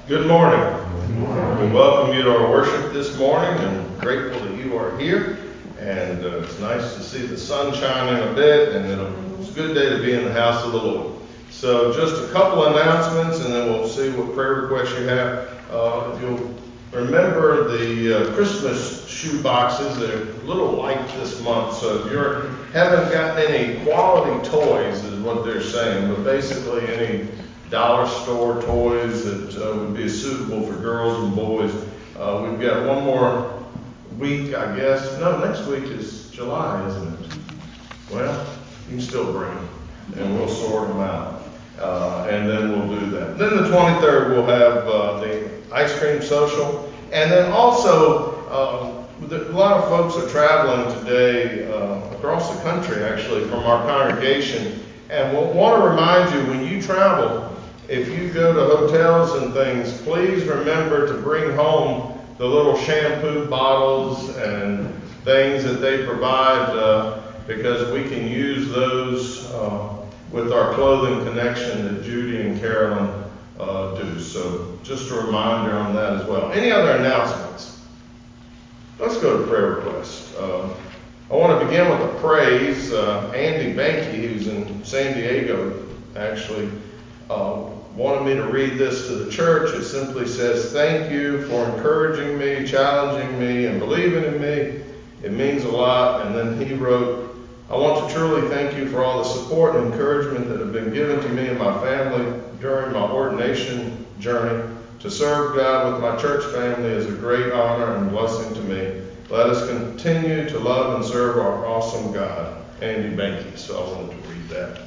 Good morning. Good morning. We welcome you to our worship this morning and grateful that you are here. And it's nice to see the sun shining a bit, and it's a good day to be in the house of the Lord. So just a couple announcements, and then we'll see what prayer requests you have. If you'll remember the Christmas shoe boxes, they're a little light this month. So if you haven't gotten any quality toys, is what they're saying, but basically any dollar store toys that would be suitable for girls and boys. We've got one more week, I guess. No, next week is July, isn't it? Well, you can still bring them, and we'll sort them out. And then we'll do that. Then the 23rd, we'll have the ice cream social. And then also, a lot of folks are traveling today across the country, actually, from our congregation. And we'll want to remind you, when you travel, if you go to hotels and things, please remember to bring home the little shampoo bottles and things that they provide because we can use those with our clothing connection that Judy and Carolyn do. So just a reminder on that as well. Any other announcements? Let's go to prayer requests. I want to begin with a praise. Andy Banky, who's in San Diego, actually wanted me to read this to the church. It simply says, "Thank you for encouraging me, challenging me, and believing in me. It means a lot." And then he wrote, "I want to truly thank you for all the support and encouragement that have been given to me and my family during my ordination journey. To serve God with my church family is a great honor and blessing to me. Let us continue to love and serve our awesome God." Andy Banky. So I wanted to read that.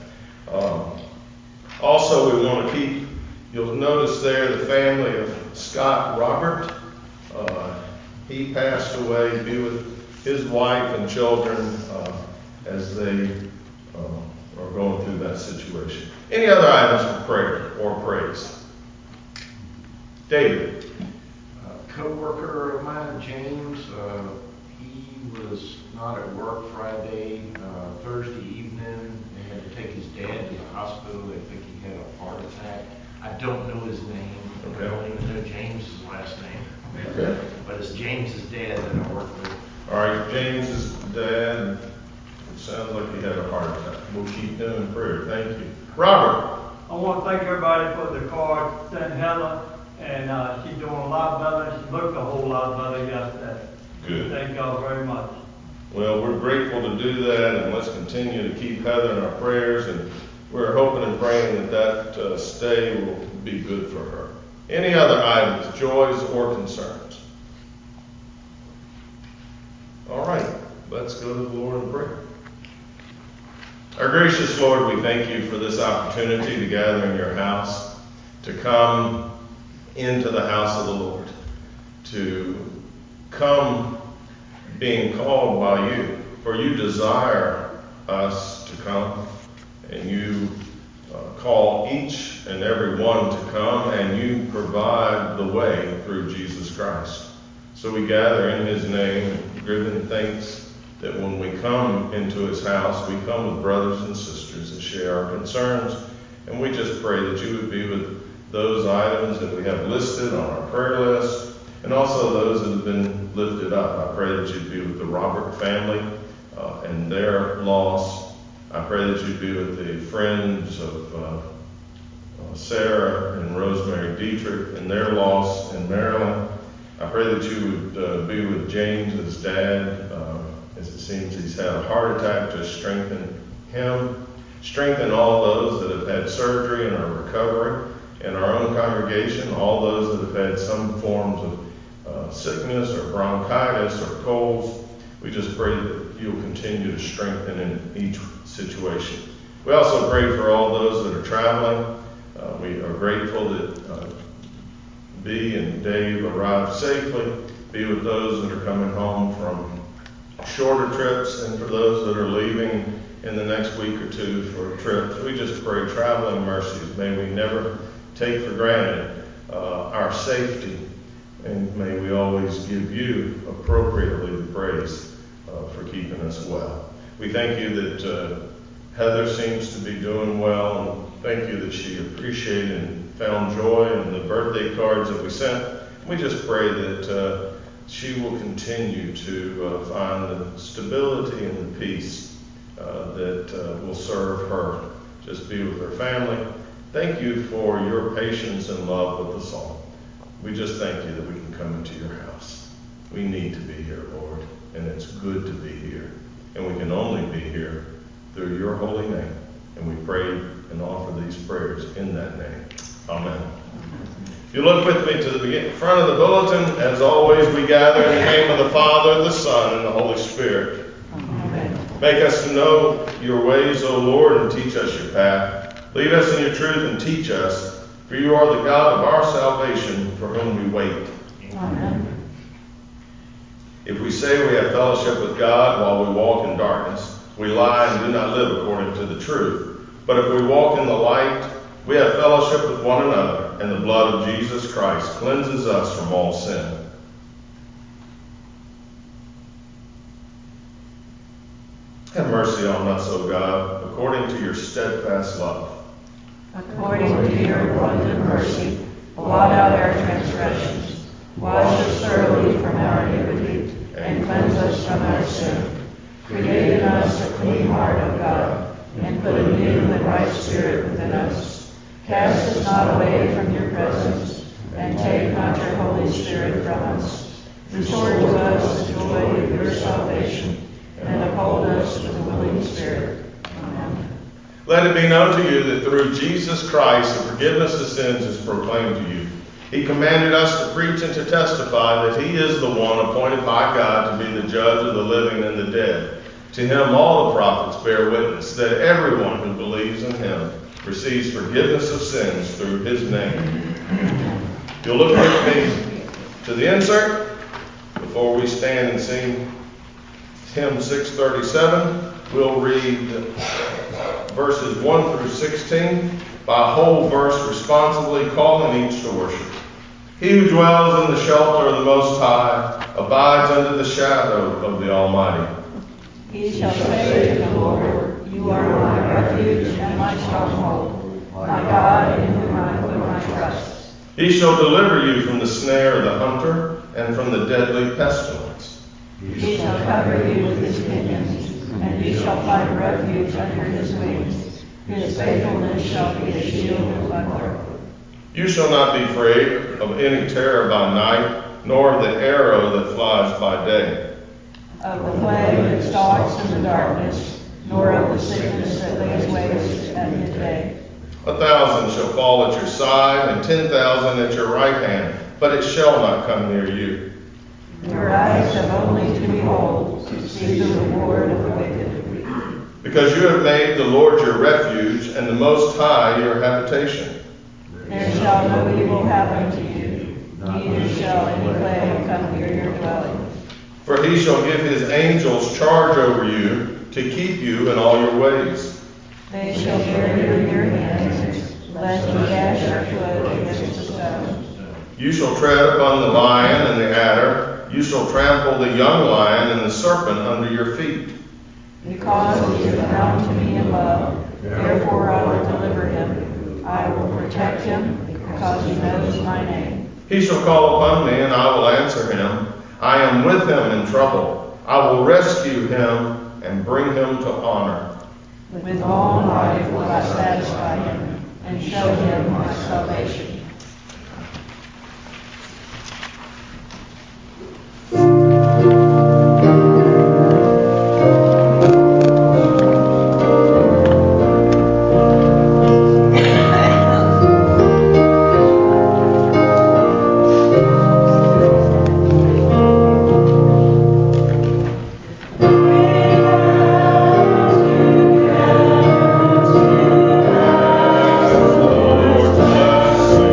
Also, we want to keep, you'll notice there, the family of Scott Robert. He passed away. Be with his wife and children as they are going through that situation. Any other items for prayer or praise? David. Co-worker of mine, James, he was not at work Friday, Thursday evening. They had to take his dad to the hospital. They think he had a heart attack. I don't know his name. Okay. I don't even know James's last name. Okay. But it's James's dad that I work with. All right, James's dad. It sounds like he had a heart attack. We'll keep him in prayer. Thank you. Robert. I want to thank everybody for the card sent Heather, and she's doing a lot better. She looked a whole lot better yesterday. Good. Thank y'all very much. Well, we're grateful to do that, and let's continue to keep Heather in our prayers, and we're hoping and praying that stay will be good for her. Any other items, joys, or concerns? All right, let's go to the Lord in prayer. Our gracious Lord, we thank you for this opportunity to gather in your house, to come into the house of the Lord, to come being called by you, for you desire us to come, and you call each and every one to come, and you provide the way through Jesus Christ. So we gather in his name, giving thanks that when we come into his house, we come with brothers and sisters and share our concerns, and we just pray that you would be with those items that we have listed on our prayer list, and also those that have been lifted up. I pray that you'd be with the Robert family and their loss. I pray that you'd be with the friends of Sarah and Rosemary Dietrich and their loss in Maryland. I pray that you would be with James's dad, as it seems he's had a heart attack. Just strengthen him. Strengthen all those that have had surgery and are recovering in our own congregation, all those that have had some forms of sickness or bronchitis or colds. We just pray that you'll continue to strengthen in each situation. We also pray for all those that are traveling. We are grateful that Bea and Dave arrived safely. Be with those that are coming home from shorter trips, and for those that are leaving in the next week or two for trips. We just pray traveling mercies. May we never take for granted our safety, and may we always give you appropriately the praise for keeping us well. We thank you that Heather seems to be doing well, and thank you that she appreciated and found joy in the birthday cards that we sent. We just pray that she will continue to find the stability and the peace that will serve her. Just be with her family. Thank you for your patience and love with us all. We just thank you that we can come into your house. We need to be here, Lord, and it's good to be here. And we can only be here through your holy name. And we pray and offer these prayers in that name. Amen. If you look with me to the front of the bulletin, as always, we gather in the name of the Father, the Son, and the Holy Spirit. Amen. Make us to know your ways, O Lord, and teach us your path. Lead us in your truth and teach us, for you are the God of our salvation, for whom we wait. Amen. If we say we have fellowship with God while we walk in darkness, we lie and do not live according to the truth. But if we walk in the light, we have fellowship with one another, and the blood of Jesus Christ cleanses us from all sin. Have mercy on us, O God, according to your steadfast love. According to your abundant mercy, blot out our transgressions. Wash us thoroughly from our iniquity, and cleanse us from our sin. Create in us a clean heart, O God, and put a new and right spirit within us. Cast us not away from your presence, and take not your Holy Spirit from us. Restore to us the joy of your salvation, and uphold us with a willing spirit. Amen. Let it be known to you that through Jesus Christ the forgiveness of sins is proclaimed to you. He commanded us to preach and to testify that he is the one appointed by God to be the judge of the living and the dead. To him all the prophets bear witness that everyone who believes in him receives forgiveness of sins through his name. You'll look with me to the insert before we stand and sing hymn 637. We'll read verses 1 through 16 by whole verse responsively, calling each to worship. He who dwells in the shelter of the Most High abides under the shadow of the Almighty. He shall say to the Lord, you are my refuge and my stronghold, my God in whom I put my trust. He shall deliver you from the snare of the hunter and from the deadly pestilence. He shall cover you with his pinions, and you shall find refuge under his wings. His faithfulness shall be a shield and buckler. You shall not be afraid of any terror by night, nor of the arrow that flies by day. Of the plague that stalks in the darkness, nor of the sickness that lays waste at midday. 1,000 shall fall at your side, and 10,000 at your right hand, but it shall not come near you. Your eyes have only to behold, to see the reward of the wicked. Because you have made the Lord your refuge, and the Most High your habitation. There shall no evil happen to you, neither shall any plague come near your dwelling. For he shall give his angels charge over you, to keep you in all your ways. They shall bear you in their hands, lest you dash your foot against a stone. You shall tread upon the lion and the adder. You shall trample the young lion and the serpent under your feet. Because he is bound to me in love, therefore I will deliver him. I will protect him, because he knows my name. He shall call upon me, and I will answer him. I am with him in trouble. I will rescue him and bring him to honor. With long life will I satisfy him, and show him my salvation. Lord bless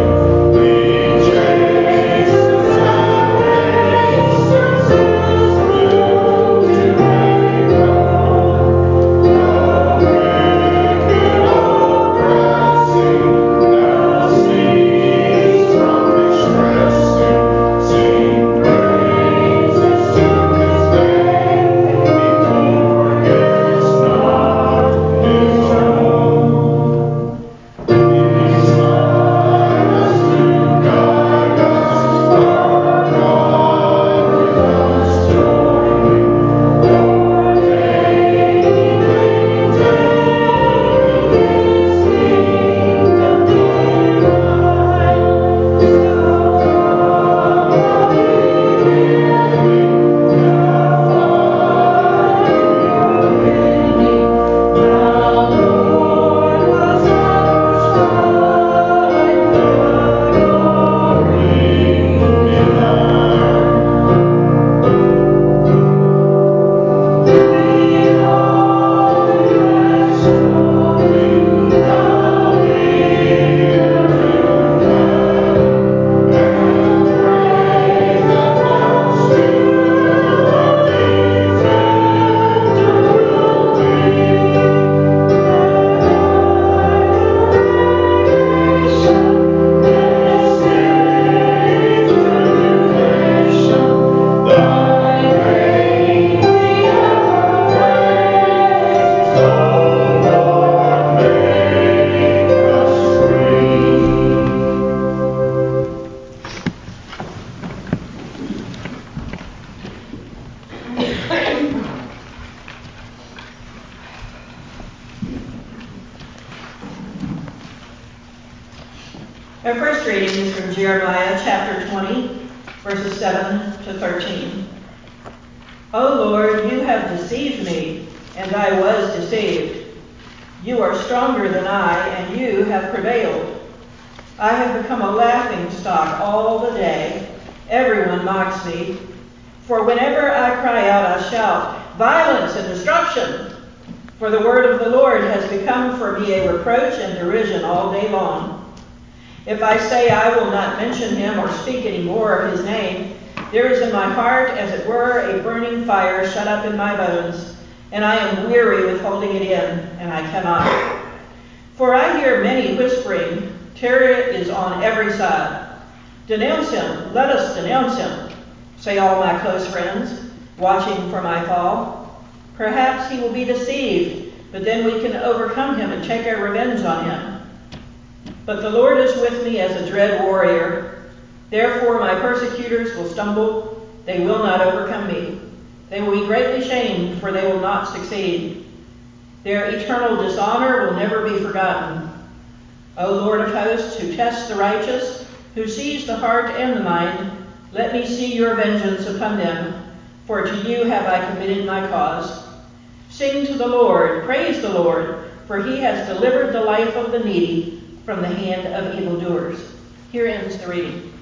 Our first reading is from Jeremiah chapter 20, verses 7 to 13. O Lord, you have deceived me, and I was deceived. You are stronger than I, and you have prevailed. I have become a laughing stock all the day. Everyone mocks me. For whenever I cry out, I shout, violence and destruction. For the word of the Lord has become for me a reproach and derision all day long. If I say I will not mention him or speak any more of his name, there is in my heart, as it were, a burning fire shut up in my bones, and I am weary with holding it in, and I cannot. For I hear many whispering, terror is on every side. Denounce him, let us denounce him, say all my close friends, watching for my fall. Perhaps he will be deceived, but then we can overcome him and take our revenge on him. But the Lord is with me as a dread warrior. Therefore my persecutors will stumble. They will not overcome me. They will be greatly shamed, for they will not succeed. Their eternal dishonor will never be forgotten. O Lord of hosts, who tests the righteous, who sees the heart and the mind, let me see your vengeance upon them, for to you have I committed my cause. Sing to the Lord, praise the Lord, for he has delivered the life of the needy from the hand of evildoers. Here ends the reading.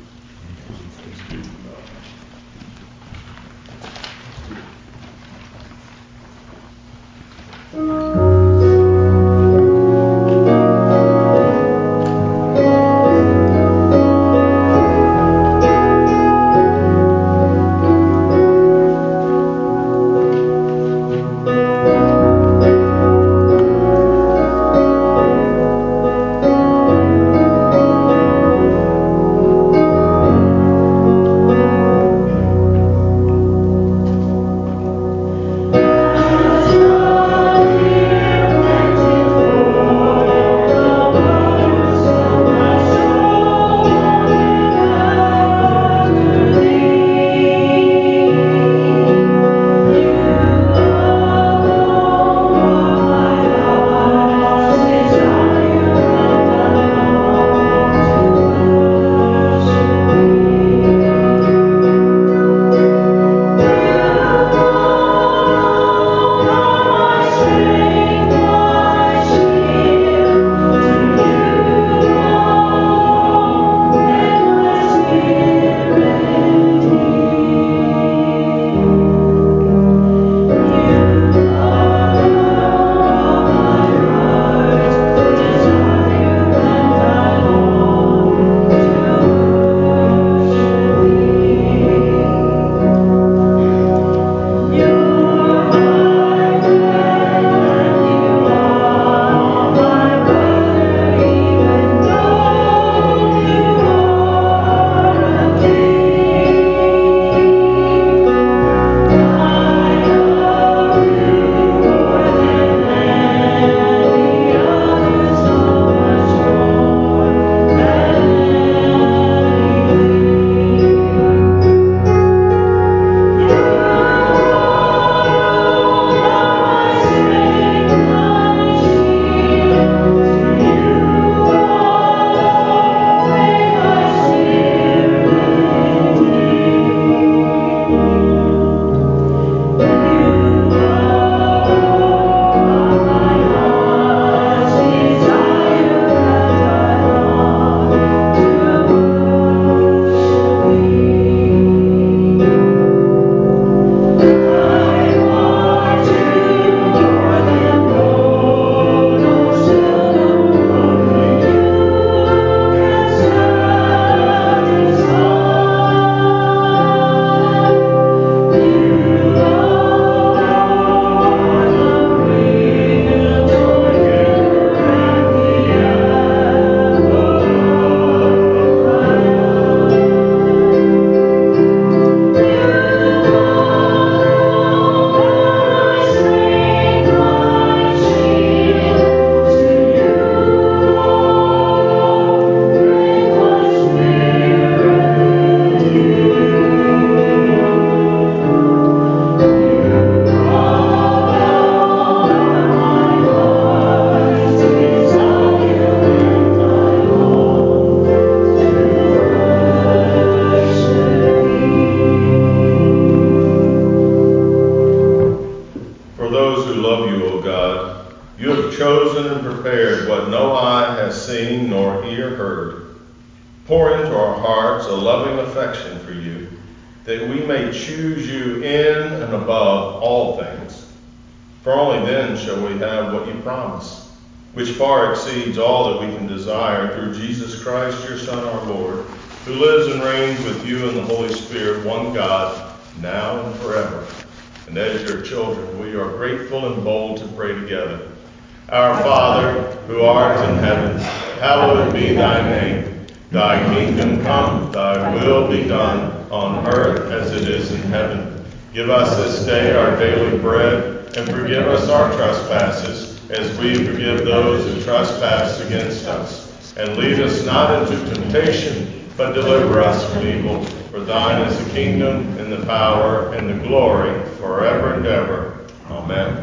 chosen and prepared what no eye has seen nor ear heard. Pour into our hearts a loving affection for you, that we may choose you in and above all things. For only then shall we have what you promise, which far exceeds all that we can desire, through Jesus Christ, your Son, our Lord, who lives and reigns with you in the Holy Spirit, one God, now and forever. And as your children, we are grateful and bold to pray together. Our Father, who art in heaven, hallowed be thy name. Thy kingdom come, thy will be done, on earth as it is in heaven. Give us this day our daily bread, and forgive us our trespasses, as we forgive those who trespass against us. And lead us not into temptation, but deliver us from evil. For thine is the kingdom, and the power, and the glory, forever and ever. Amen.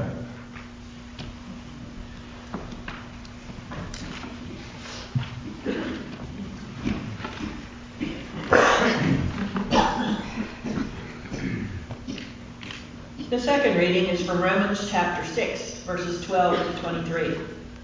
The second reading is from Romans chapter 6, verses 12 to 23.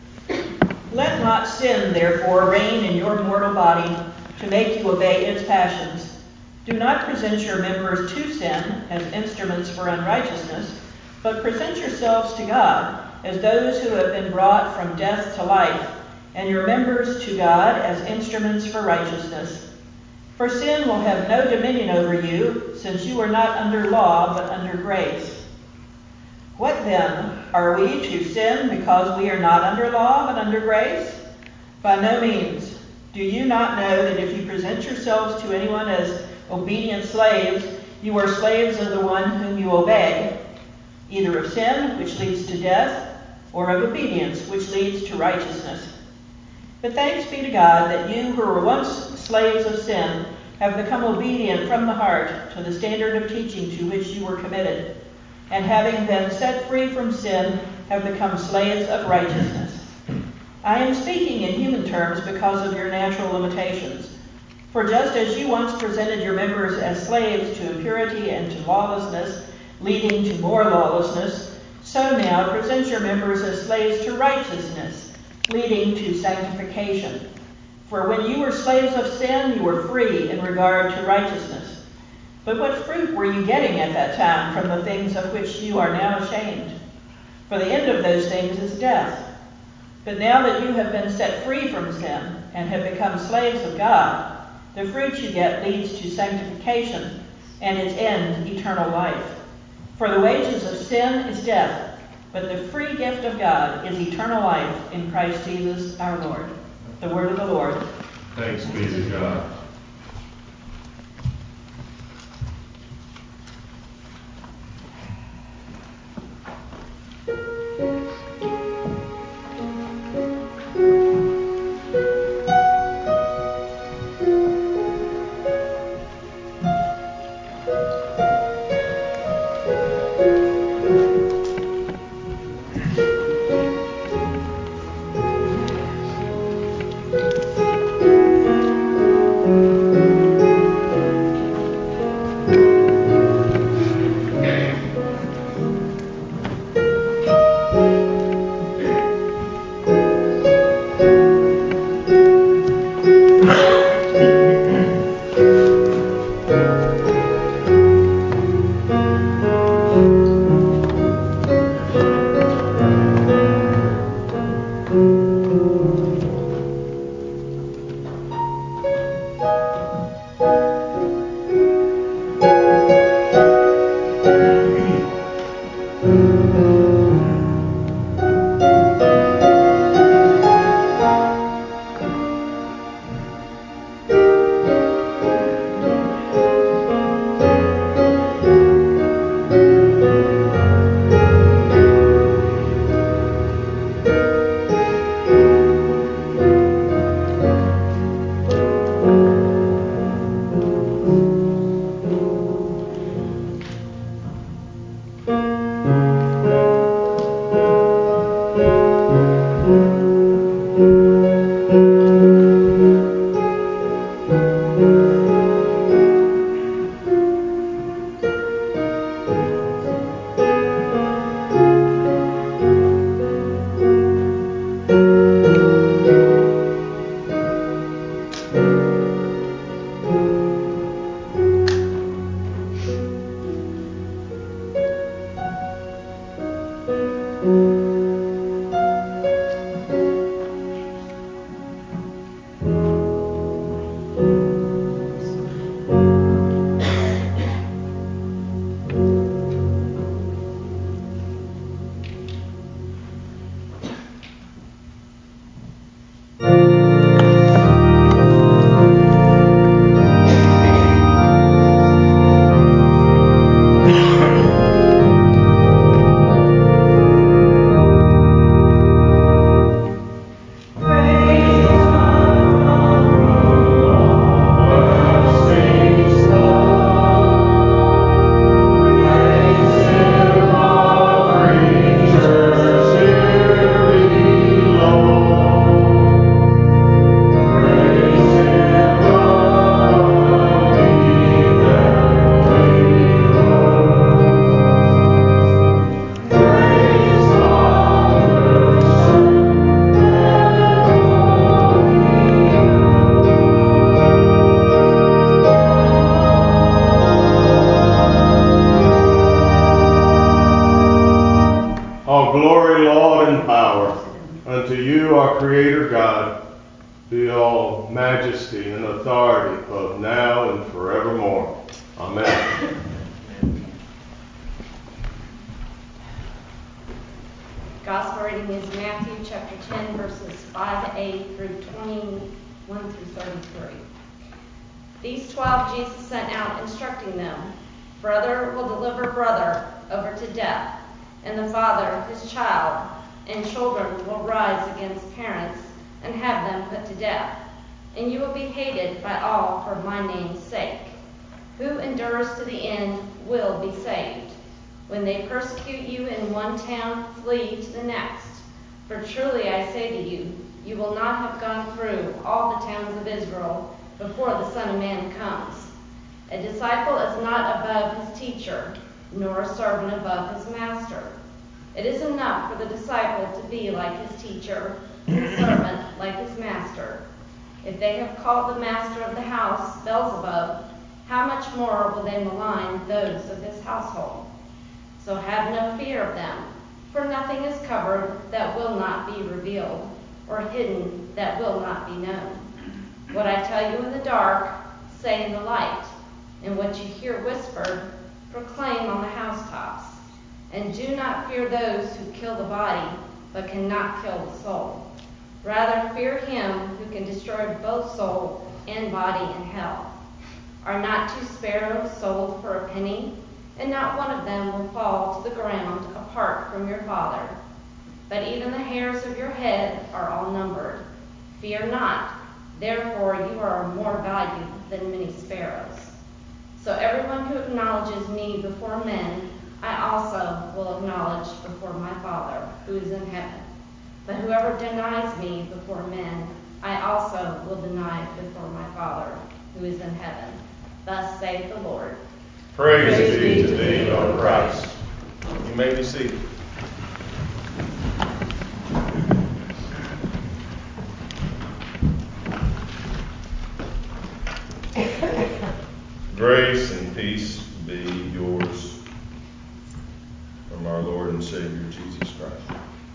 Let not sin, therefore, reign in your mortal body to make you obey its passions. Do not present your members to sin as instruments for unrighteousness, but present yourselves to God as those who have been brought from death to life, and your members to God as instruments for righteousness. For sin will have no dominion over you, since you are not under law, but under grace. What then? Are we to sin because we are not under law, but under grace? By no means. Do you not know that if you present yourselves to anyone as obedient slaves, you are slaves of the one whom you obey, either of sin, which leads to death, or of obedience, which leads to righteousness? But thanks be to God that you who were once slaves of sin have become obedient from the heart to the standard of teaching to which you were committed, and having been set free from sin, have become slaves of righteousness. I am speaking in human terms because of your natural limitations. For just as you once presented your members as slaves to impurity and to lawlessness, leading to more lawlessness, so now present your members as slaves to righteousness, leading to sanctification. For when you were slaves of sin, you were free in regard to righteousness. But what fruit were you getting at that time from the things of which you are now ashamed? For the end of those things is death. But now that you have been set free from sin and have become slaves of God, the fruit you get leads to sanctification, and its end, eternal life. For the wages of sin is death, but the free gift of God is eternal life in Christ Jesus our Lord. The word of the Lord. Thanks be to God. you, our Creator God, be all majesty and authority, both now and forevermore. Amen. Gospel reading is Matthew chapter 10, verses 5-8 through 21 through 33. These 12 Jesus sent out, instructing them, "Brother will deliver brother over to death, and the father his child, and children will rise against parents and have them put to death. And you will be hated by all for my name's sake. Who endures to the end will be saved. When they persecute you in one town, flee to the next. For truly I say to you, you will not have gone through all the towns of Israel before the Son of Man comes. A disciple is not above his teacher, nor a servant above his master. It is enough for the disciple to be like his teacher, and the servant like his master. If they have called the master of the house Beelzebub, how much more will they malign those of his household? So have no fear of them, for nothing is covered that will not be revealed, or hidden that will not be known. What I tell you in the dark, say in the light, and what you hear whispered, proclaim on the housetops. And do not fear those who kill the body, but cannot kill the soul. Rather fear him who can destroy both soul and body in hell. Are not 2 sparrows sold for a penny? And not one of them will fall to the ground apart from your Father. But even the hairs of your head are all numbered. Fear not, therefore you are more valued than many sparrows. So everyone who acknowledges me before men, I also will acknowledge before my Father who is in heaven. But whoever denies me before men, I also will deny before my Father who is in heaven. Thus saith the Lord. Praise be to thee, O Christ. You may be seated. Grace and peace be yours from our Lord and Savior Jesus Christ.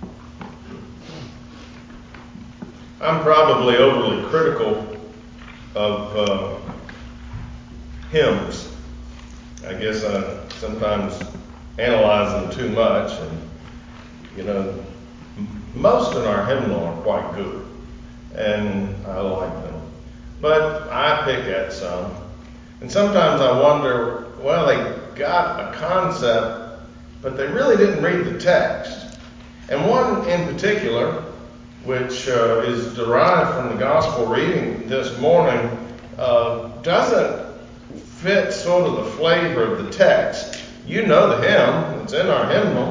I'm probably overly critical of hymns. I guess I sometimes analyze them too much, and most in our hymnal are quite good, and I like them. But I pick at some, and sometimes I wonder, well, they got a concept, but they really didn't read the text. And one in particular, which is derived from the gospel reading this morning, doesn't fit sort of the flavor of the text. You know the hymn, it's in our hymnal.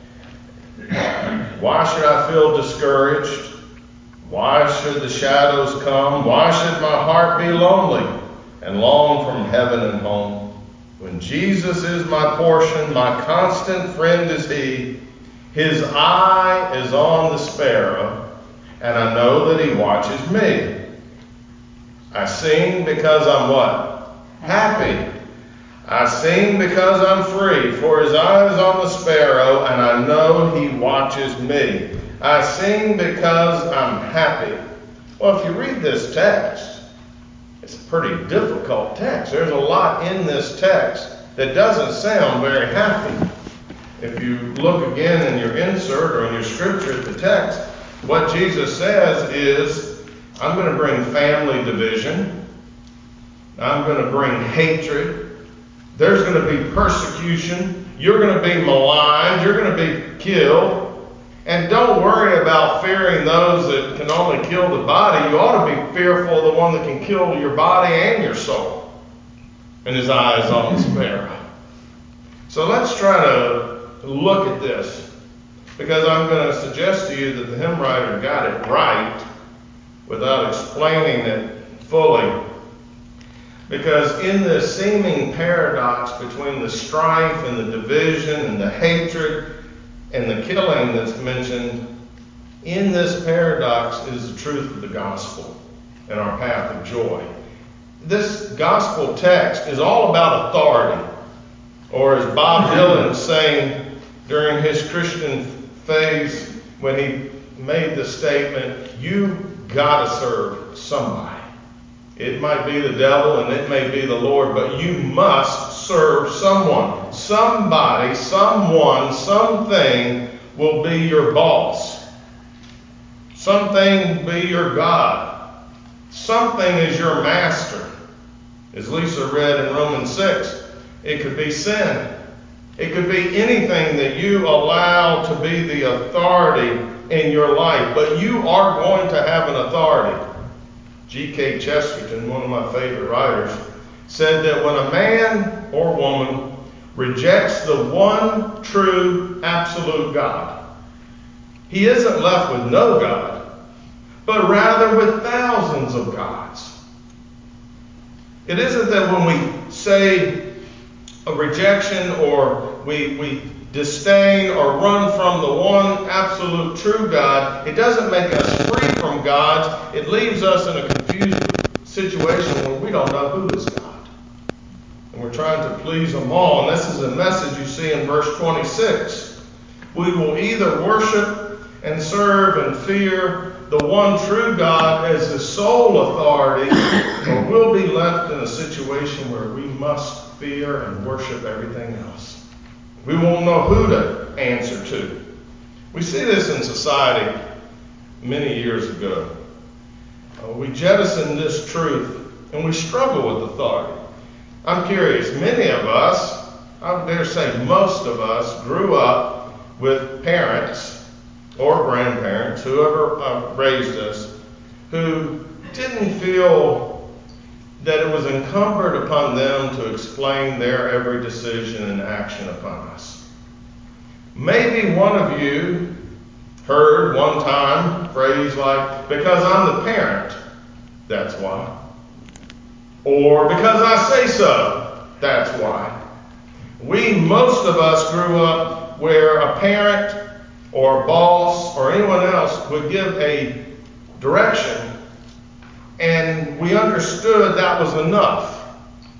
Why should I feel discouraged? Why should the shadows come? Why should my heart be lonely and long from heaven and home? When Jesus is my portion, my constant friend is he. His eye is on the sparrow, and I know that he watches me. I sing because I'm what? Happy. I sing because I'm free, for his eye is on the sparrow, and I know he watches me. I sing because I'm happy. Well, if you read this text, it's a pretty difficult text. There's a lot in this text that doesn't sound very happy. If you look again in your insert or in your scripture at the text, what Jesus says is, I'm going to bring family division. I'm going to bring hatred. There's going to be persecution. You're going to be maligned. You're going to be killed. And don't worry about fearing those that can only kill the body. You ought to be fearful of the one that can kill your body and your soul. And his eye is on the sparrow. So let's try to look at this, because I'm going to suggest to you that the hymn writer got it right without explaining it fully. Because in this seeming paradox between the strife and the division and the hatred and the killing that's mentioned, in this paradox is the truth of the gospel and our path of joy. This gospel text is all about authority, or as Bob Dylan sang during his Christian phase when he made the statement, you gotta serve somebody. It might be the devil and it may be the Lord, but you must serve someone. Somebody, someone, something will be your boss. Something will be your God. Something is your master. As Lisa read in Romans 6, it could be sin. It could be anything that you allow to be the authority in your life, but you are going to have an authority. G.K. Chesterton, one of my favorite writers, said that when a man or woman rejects the one true absolute God, he isn't left with no God, but rather with thousands of gods. It isn't that when we say a rejection or we disdain or run from the one absolute true God, it doesn't make us free from gods. It leaves us in a confused situation where we don't know who is God. And we're trying to please them all. And this is a message you see in verse 26. We will either worship and serve and fear the one true God as the sole authority, or we'll be left in a situation where we must fear and worship everything else. We won't know who to answer to. We see this in society many years ago. We jettison this truth and we struggle with authority. I'm curious, many of us, I dare say most of us, grew up with parents or grandparents, whoever raised us, who didn't feel that it was incumbent upon them to explain their every decision and action upon us. Maybe one of you heard one time a phrase like, because I'm the parent, that's why. Or because I say so, that's why. Most of us grew up where a parent or a boss or anyone else would give a direction, and we understood that was enough.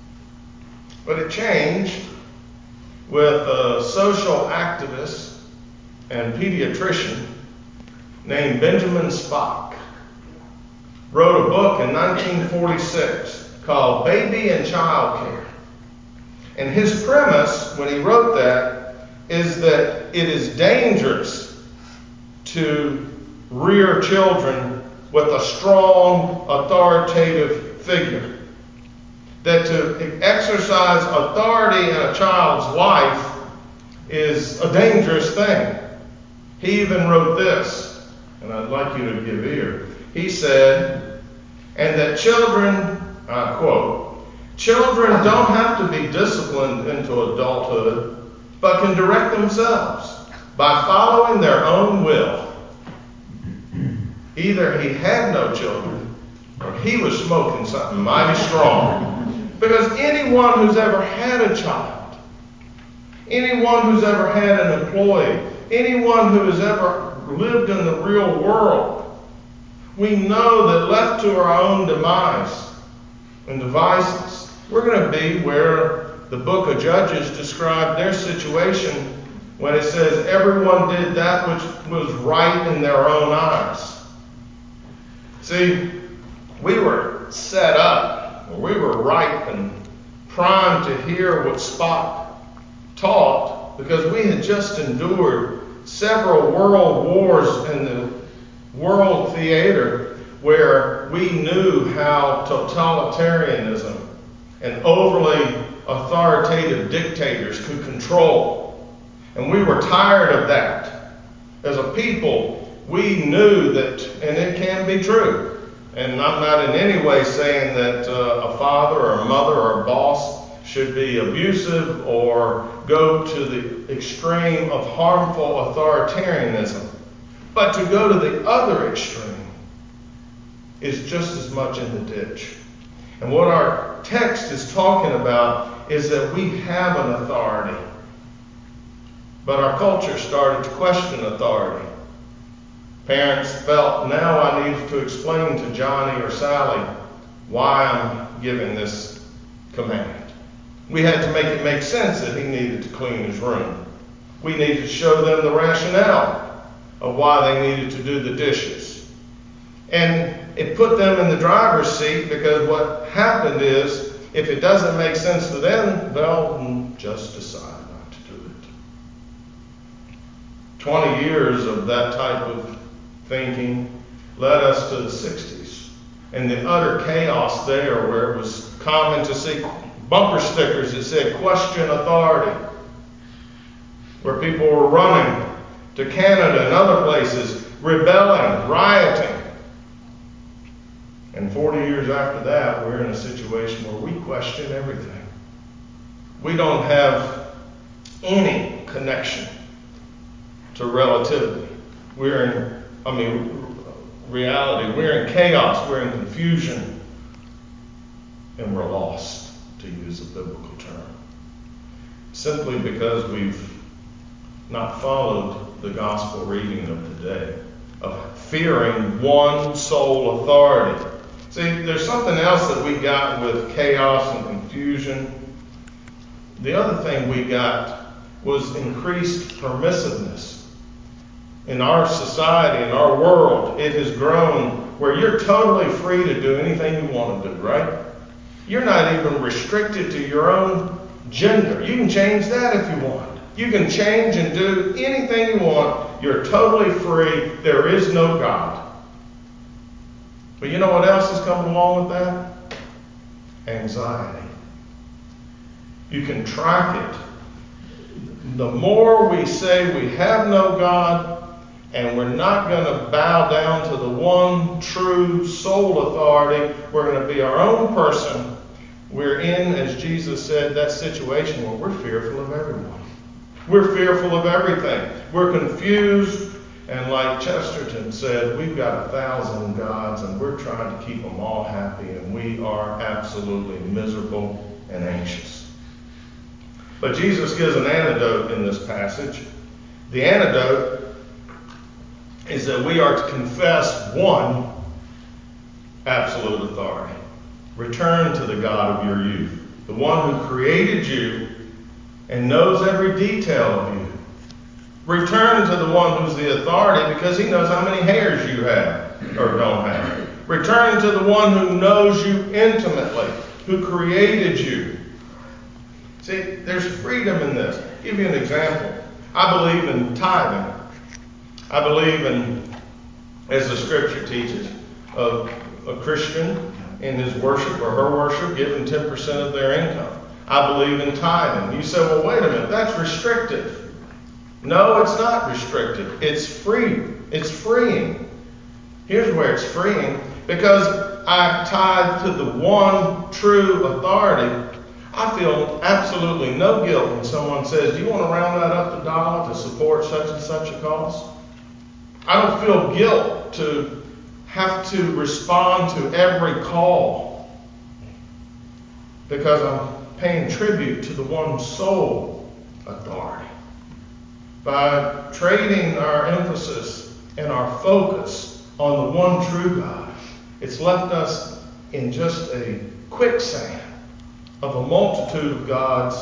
But it changed with a social activist and pediatrician named Benjamin Spock. Wrote a book in 1946 called Baby and Child Care. And his premise when he wrote that is that it is dangerous to rear children with a strong, authoritative figure. That to exercise authority in a child's life is a dangerous thing. He even wrote this, and I'd like you to give ear. He said, and that children, I quote, children don't have to be disciplined into adulthood, but can direct themselves by following their own will. Either he had no children, or he was smoking something mighty strong. Because anyone who's ever had a child, anyone who's ever had an employee, anyone who has ever lived in the real world, we know that left to our own demise and devices, we're going to be where the book of Judges described their situation when it says everyone did that which was right in their own eyes. See, we were set up, or we were ripe and primed to hear what Spock taught because we had just endured several world wars in the world theater where we knew how totalitarianism and overly authoritative dictators could control. And we were tired of that. As a people, we knew that, and it can be true, and I'm not in any way saying that a father or a mother or a boss should be abusive or go to the extreme of harmful authoritarianism. But to go to the other extreme is just as much in the ditch. And what our text is talking about is that we have an authority. But our culture started to question authority. Parents felt, now I need to explain to Johnny or Sally why I'm giving this command. We had to make it make sense that he needed to clean his room. We needed to show them the rationale of why they needed to do the dishes. And it put them in the driver's seat, because what happened is, if it doesn't make sense to them, they'll just decide not to do it. 20 years of that type of thinking led us to the 60s and the utter chaos there, where it was common to see bumper stickers that said "Question Authority," where people were running to Canada and other places, rebelling, rioting. And 40 years after that, we're in a situation where we question everything. We don't have any connection to relativity. Reality. We're in chaos. We're in confusion. And we're lost, to use a biblical term. Simply because we've not followed the gospel reading of the day, of fearing one sole authority. See, there's something else that we got with chaos and confusion. The other thing we got was increased permissiveness. In our society, in our world, it has grown where you're totally free to do anything you want to do, right? You're not even restricted to your own gender. You can change that if you want. You can change and do anything you want. You're totally free. There is no God. But you know what else is coming along with that? Anxiety. You can track it. The more we say we have no God, and we're not going to bow down to the one true sole authority, we're going to be our own person, we're in, as Jesus said, that situation where we're fearful of everyone. We're fearful of everything. We're confused. And like Chesterton said, we've got 1,000 gods and we're trying to keep them all happy, and we are absolutely miserable and anxious. But Jesus gives an antidote in this passage. The antidote is that we are to confess one absolute authority. Return to the God of your youth, the one who created you and knows every detail of you. Return to the one who's the authority, because he knows how many hairs you have or don't have. Return to the one who knows you intimately, who created you. See, there's freedom in this. I'll give you an example. I believe in tithing. I believe in, as the scripture teaches, of a Christian in his worship or her worship giving 10% of their income. I believe in tithing. You say, well, wait a minute, that's restrictive. No, it's not restrictive. It's free. It's freeing. Here's where it's freeing. Because I tithe to the one true authority, I feel absolutely no guilt when someone says, do you want to round that up to $1 to support such and such a cause? I don't feel guilt to have to respond to every call, because I'm paying tribute to the one sole authority. By trading our emphasis and our focus on the one true God, it's left us in just a quicksand of a multitude of gods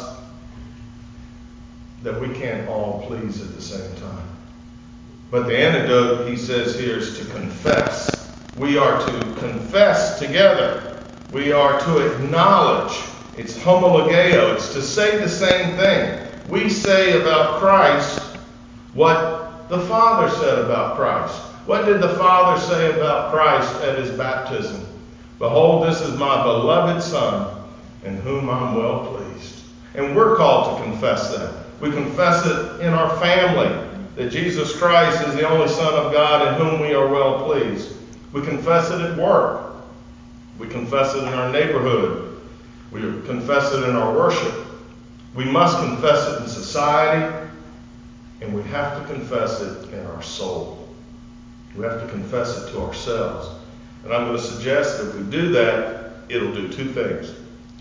that we can't all please at the same time. But the antidote, he says here, is to confess. We are to confess together. We are to acknowledge. It's homologeo. It's to say the same thing. We say about Christ what the Father said about Christ. What did the Father say about Christ at his baptism? Behold, this is my beloved Son, in whom I'm well pleased. And we're called to confess that. We confess it in our family, that Jesus Christ is the only Son of God in whom we are well pleased. We confess it at work. We confess it in our neighborhood. We confess it in our worship. We must confess it in society. And we have to confess it in our soul. We have to confess it to ourselves. And I'm going to suggest that if we do that, it'll do two things.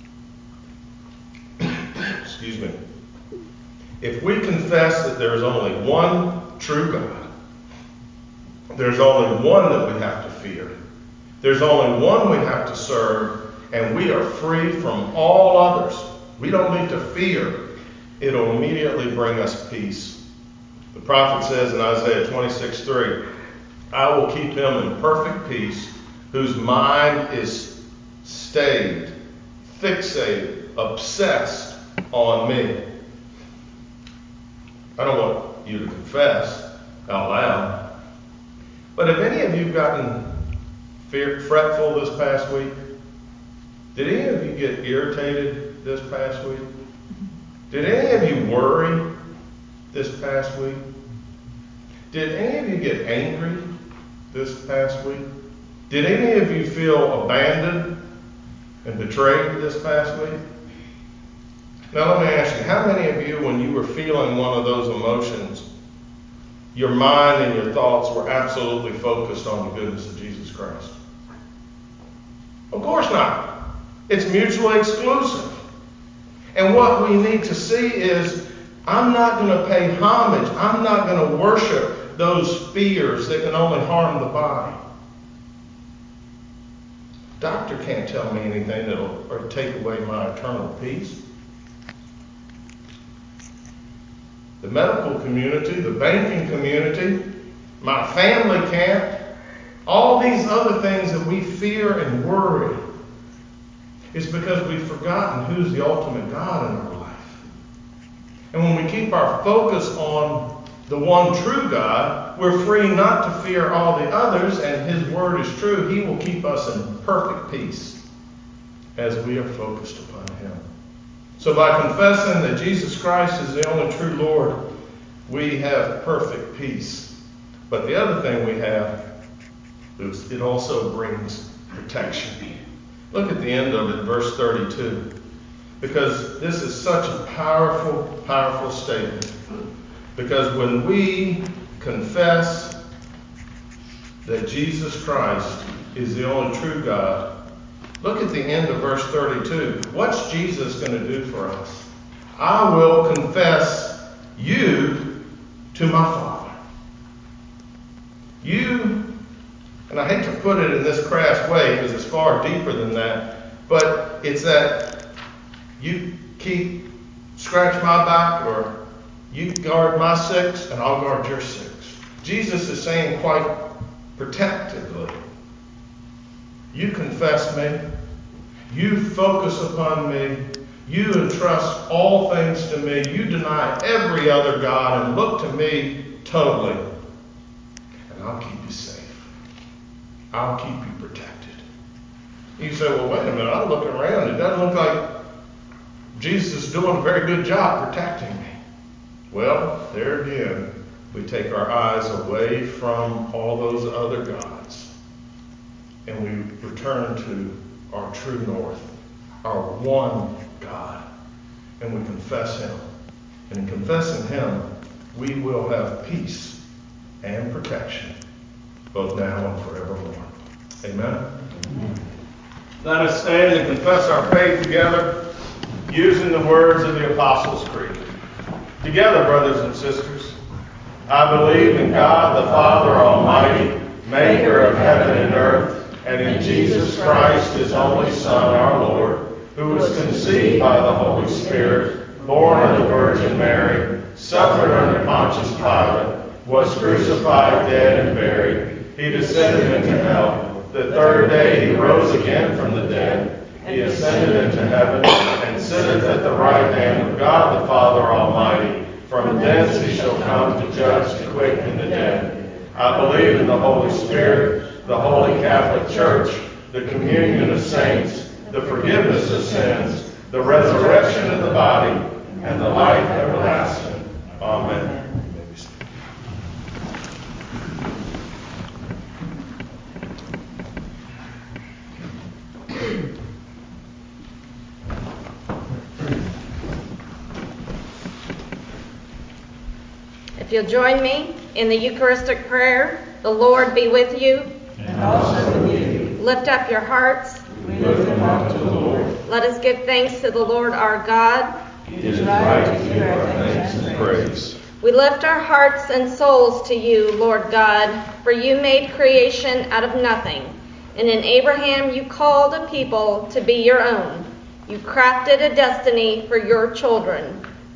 Excuse me. If we confess that there's only one true God, there's only one that we have to fear, there's only one we have to serve, and we are free from all others, we don't need to fear, it'll immediately bring us peace. The prophet says in Isaiah 26:3, I will keep him in perfect peace, whose mind is stayed, fixated, obsessed on me. I don't want you to confess out loud, but have any of you gotten fretful this past week? Did any of you get irritated this past week? Did any of you worry this past week? Did any of you get angry this past week? Did any of you feel abandoned and betrayed this past week? Now let me ask you, how many of you, when you were feeling one of those emotions, your mind and your thoughts were absolutely focused on the goodness of Jesus Christ? Of course not. It's mutually exclusive. And what we need to see is, I'm not going to pay homage. I'm not going to worship those fears that can only harm the body. Doctor can't tell me anything that'll take away my eternal peace. The medical community, the banking community, my family can't. All these other things that we fear and worry is because we've forgotten who's the ultimate God in our life. And when we keep our focus on the one true God, we're free not to fear all the others, and His word is true. He will keep us in perfect peace as we are focused upon Him. So by confessing that Jesus Christ is the only true Lord, we have perfect peace. But the other thing we have is it also brings protection. Look at the end of it, verse 32. Because this is such a powerful, powerful statement. Because when we confess that Jesus Christ is the only true God, look at the end of verse 32. What's Jesus going to do for us? I will confess you to my Father. You, and I hate to put it in this crass way because it's far deeper than that, but it's that you scratch my back, or you guard my six and I'll guard your six. Jesus is saying quite protectively, you confess me, you focus upon me, you entrust all things to me, you deny every other God and look to me totally, and I'll keep you safe. I'll keep you protected. You say, well, wait a minute, I'm looking around. It doesn't look like Jesus is doing a very good job protecting me. Well, there again, we take our eyes away from all those other gods and we return to our true north, our one God, and we confess Him. And in confessing Him, we will have peace and protection, both now and forevermore. Amen? Amen. Let us stand and confess our faith together using the words of the Apostles' Creed. Together, brothers and sisters, I believe in God the Father Almighty, maker of heaven and earth, and in Jesus Christ, His only Son, our Lord, who was conceived by the Holy Spirit, born of the Virgin Mary, suffered under Pontius Pilate, was crucified, dead, and buried. He descended into hell. The third day He rose again from the dead. He ascended into heaven and sitteth at the right hand of God the Father Almighty. From thence He shall come to judge the quick and the dead. I believe in the Holy Spirit, the Holy Catholic Church, the communion of saints, the forgiveness of sins, the resurrection of the body, and the life everlasting. Amen. If you'll join me in the Eucharistic prayer, the Lord be with you. And also with you. Lift up your hearts. We lift them up to the Lord. Let us give thanks to the Lord our God. It is right to give our thanks and praise. We lift our hearts and souls to you, Lord God, for you made creation out of nothing, and in Abraham you called a people to be your own. You crafted a destiny for your children.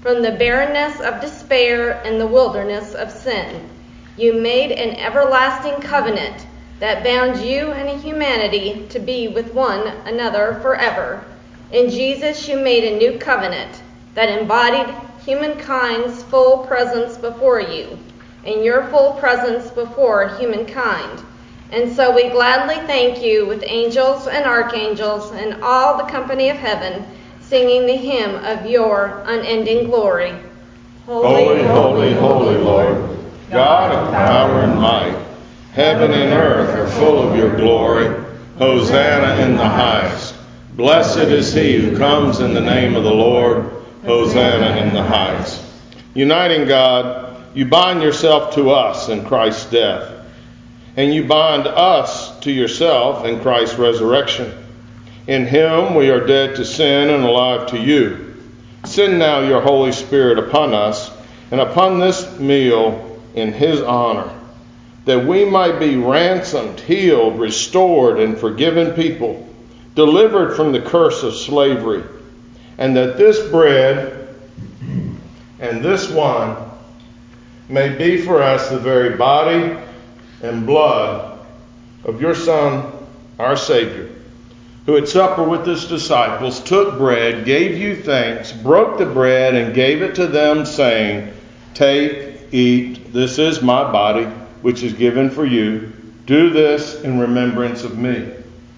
from the barrenness of despair and the wilderness of sin. You made an everlasting covenant that bound you and humanity to be with one another forever. In Jesus you made a new covenant that embodied humankind's full presence before you, and your full presence before humankind. And so we gladly thank you with angels and archangels and all the company of heaven, singing the hymn of your unending glory. Holy, holy, holy Lord, God of power and might, heaven and earth are full of your glory. Hosanna in the highest. Blessed is he who comes in the name of the Lord. Hosanna in the highest. Uniting God, you bind yourself to us in Christ's death, and you bind us to yourself in Christ's resurrection. In him we are dead to sin and alive to you. Send now your Holy Spirit upon us and upon this meal in his honor, that we might be ransomed, healed, restored, and forgiven people, delivered from the curse of slavery, and that this bread and this wine may be for us the very body and blood of your Son, our Savior, who at supper with his disciples took bread, gave you thanks, broke the bread, and gave it to them, saying, "Take, eat, this is my body, which is given for you. Do this in remembrance of me."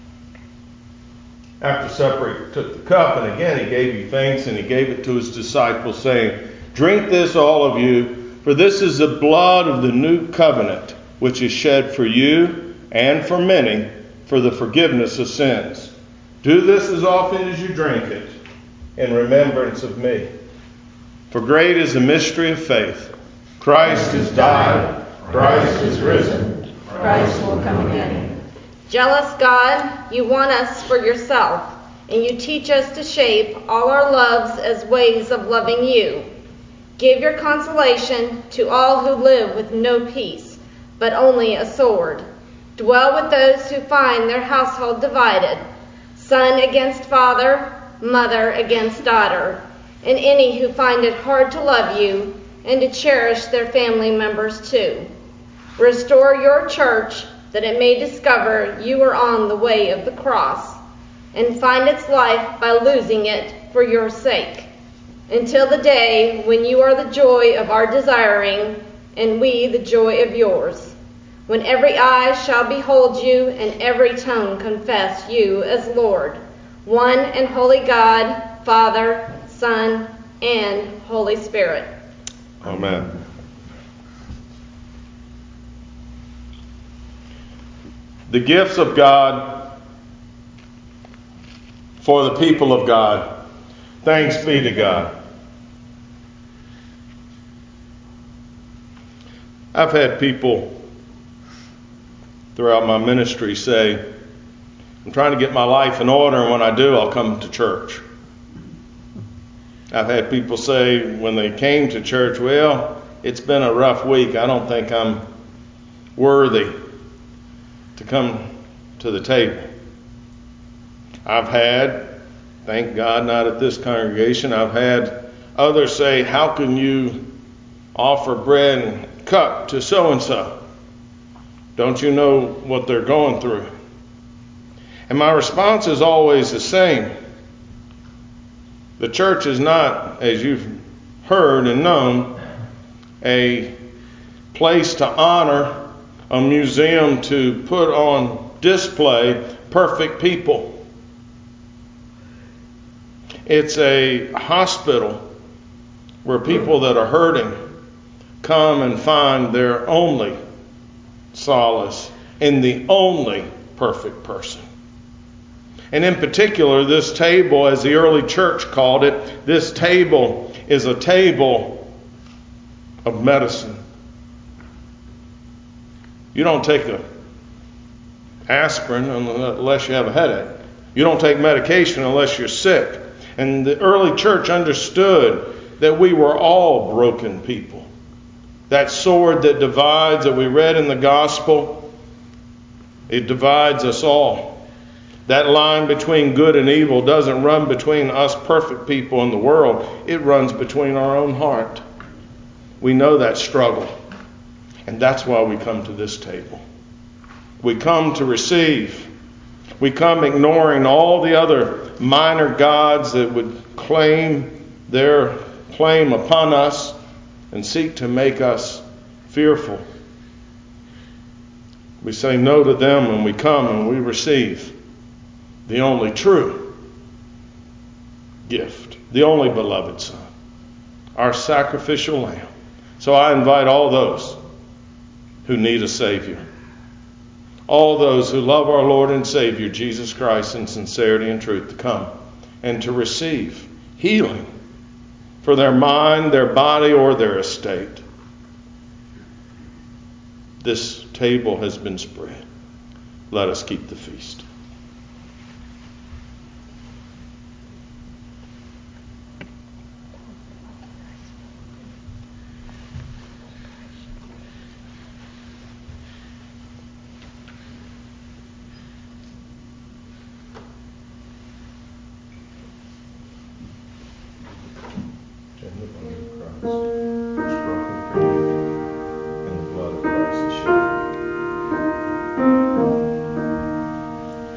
After supper, he took the cup, and again he gave you thanks, and he gave it to his disciples, saying, "Drink this, all of you, for this is the blood of the new covenant, which is shed for you and for many for the forgiveness of sins. Do this as often as you drink it in remembrance of me. For great is the mystery of faith. Christ has died. Christ is risen. Christ will come again. Jealous God, you want us for yourself, and you teach us to shape all our loves as ways of loving you. Give your consolation to all who live with no peace, but only a sword. Dwell with those who find their household divided, son against father, mother against daughter, and any who find it hard to love you and to cherish their family members too. Restore your church that it may discover you are on the way of the cross and find its life by losing it for your sake, until the day when you are the joy of our desiring and we the joy of yours, when every eye shall behold you and every tongue confess you as Lord, one and holy God, Father, Son, and Holy Spirit. Amen. The gifts of God for the people of God. Thanks be to God. I've had people throughout my ministry say, I'm trying to get my life in order, and when I do, I'll come to church. I've had people say when they came to church, well, it's been a rough week. I don't think I'm worthy to come to the table. I've had, thank God not at this congregation, I've had others say, how can you offer bread and cup to so-and-so? Don't you know what they're going through? And my response is always the same. The church is not, as you've heard and known, a place to honor, a museum to put on display perfect people. It's a hospital where people that are hurting come and find their only solace in the only perfect person. And in particular, this table, as the early church called it, this table is a table of medicine. You don't take an aspirin unless you have a headache. You don't take medication unless you're sick. And the early church understood that we were all broken people. That sword that divides that we read in the gospel, it divides us all. That line between good and evil doesn't run between us perfect people in the world. It runs between our own heart. We know that struggle. And that's why we come to this table. We come to receive. We come ignoring all the other minor gods that would claim their claim upon us and seek to make us fearful. We say no to them when we come and we receive the only true gift, the only beloved Son, our sacrificial lamb. So I invite all those who need a Savior, all those who love our Lord and Savior, Jesus Christ, in sincerity and truth, to come and to receive healing for their mind, their body, or their estate. This table has been spread. Let us keep the feast. In the body of Christ was broken for you, and the blood of Christ is shed for you.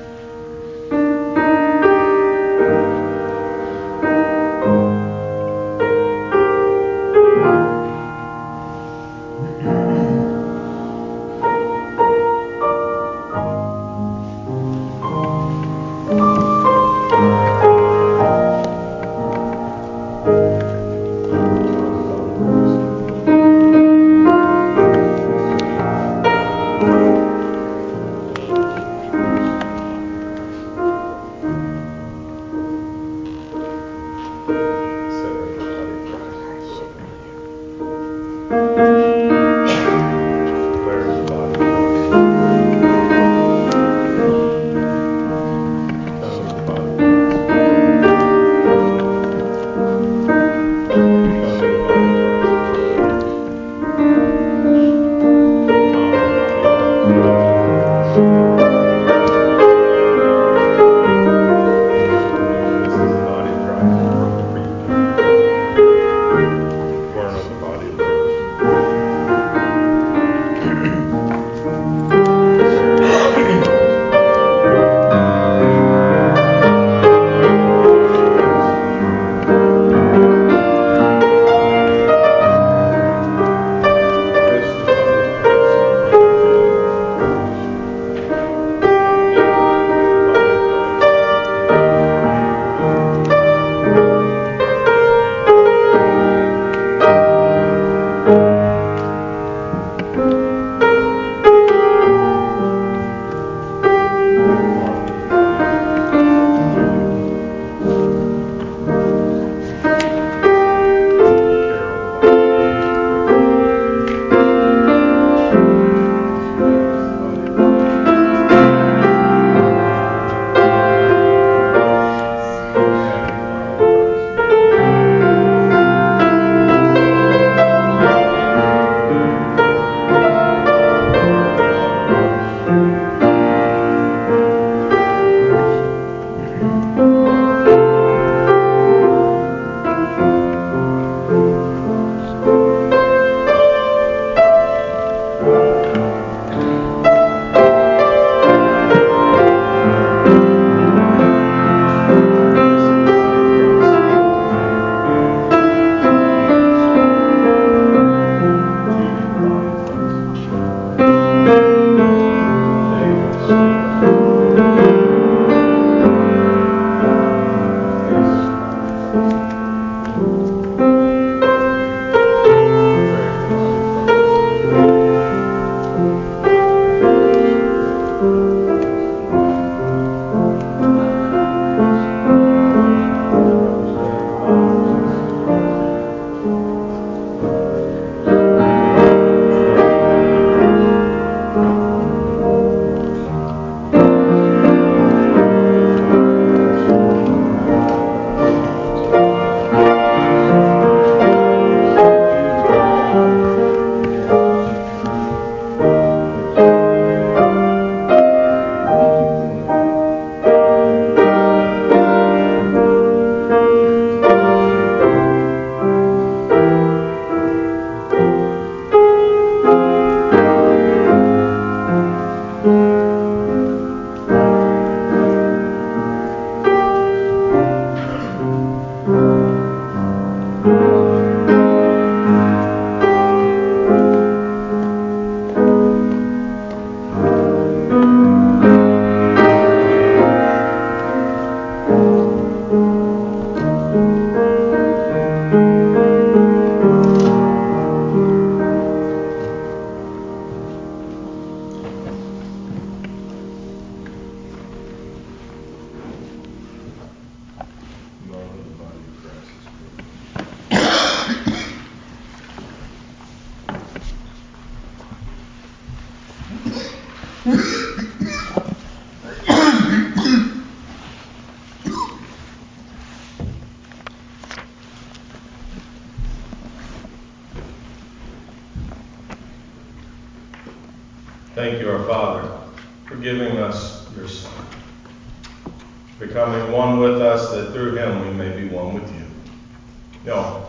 Thank you, our Father, for giving us your Son, becoming one with us, that through him we may be one with you. No.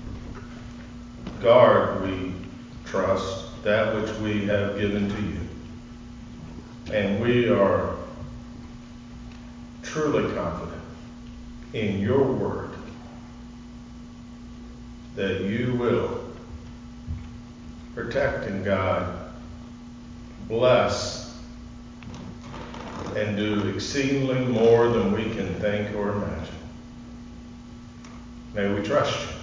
Guard, we trust, that which we have given to you. And we are truly confident in your word that you will protect and guide, bless, and do exceedingly more than we can think or imagine. May we trust you.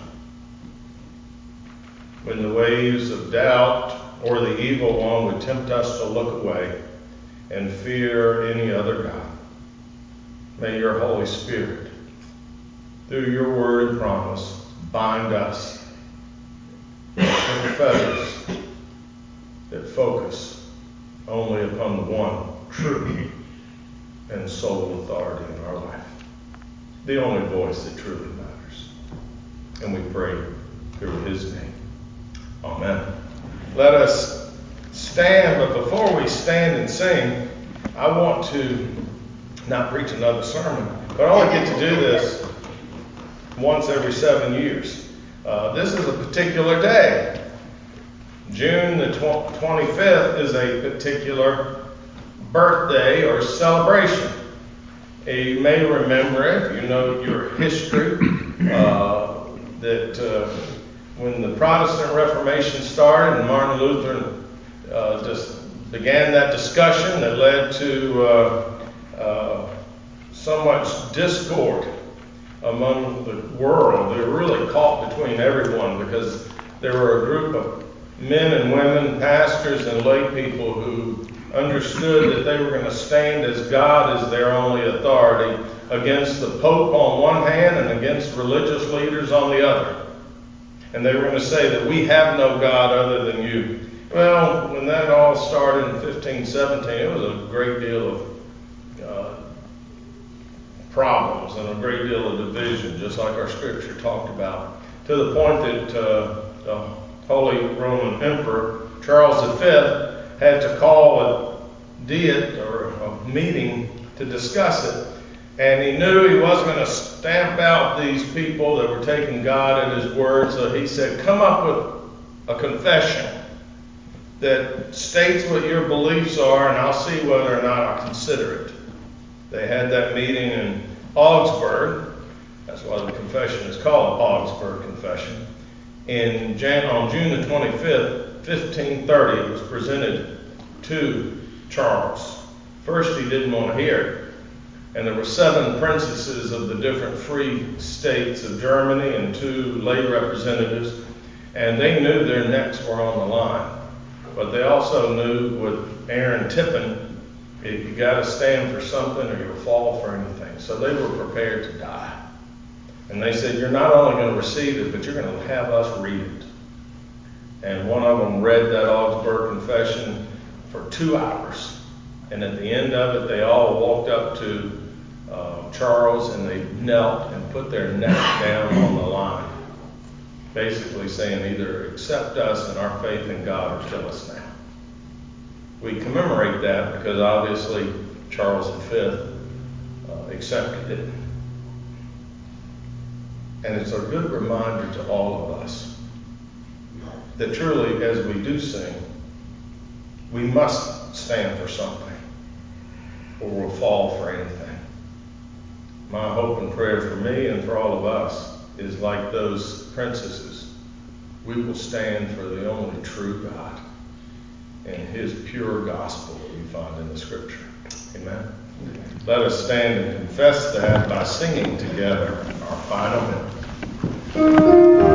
When the waves of doubt or the evil one would tempt us to look away and fear any other God, may your Holy Spirit, through your word and promise, bind us with fetters that focus only upon the one true and sole authority in our life, the only voice that truly matters. And we pray through his name. Amen. Let us stand, but before we stand and sing, I want to not preach another sermon, but I only get to do this once every 7 years. This is a particular day. June the 25th is a particular birthday or celebration. You may remember it, if you know your history, that when the Protestant Reformation started and Martin Luther just began that discussion that led to so much discord among the world. They were really caught between everyone because there were a group of men and women, pastors and lay people who understood that they were going to stand as God as their only authority against the Pope on one hand and against religious leaders on the other. And they were going to say that we have no God other than you. Well, when that all started in 1517, it was a great deal of problems and a great deal of division, just like our scripture talked about, to the point that the Holy Roman Emperor Charles V had to call a diet or a meeting to discuss it. And he knew he wasn't going to stamp out these people that were taking God at his word, so he said, come up with a confession that states what your beliefs are, and I'll see whether or not I consider it. They had that meeting in Augsburg. That's why the confession is called Augsburg Confession. On June the 25th, 1530, it was presented to Charles. First, he didn't want to hear it. And there were 7 princesses of the different free states of Germany and 2 lay representatives. And they knew their necks were on the line. But they also knew with Aaron Tippin, you got to stand for something or you'll fall for anything. So they were prepared to die. And they said, you're not only going to receive it, but you're going to have us read it. And one of them read that Augsburg Confession for 2 hours. And at the end of it, they all walked up to Charles and they knelt and put their neck down on the line. Basically saying either accept us and our faith in God or kill us now. We commemorate that because obviously Charles V accepted it. And it's a good reminder to all of us that truly, as we do sing, we must stand for something or we'll fall for anything. My hope and prayer for me and for all of us is like those princesses. We will stand for the only true God and his pure gospel that we find in the scripture. Amen. Let us stand and confess that by singing together our final hymn.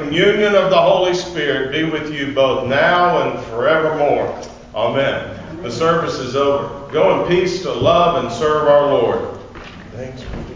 communion of the Holy Spirit be with you both now and forevermore. Amen. The service is over. Go in peace to love and serve our Lord. Thanks.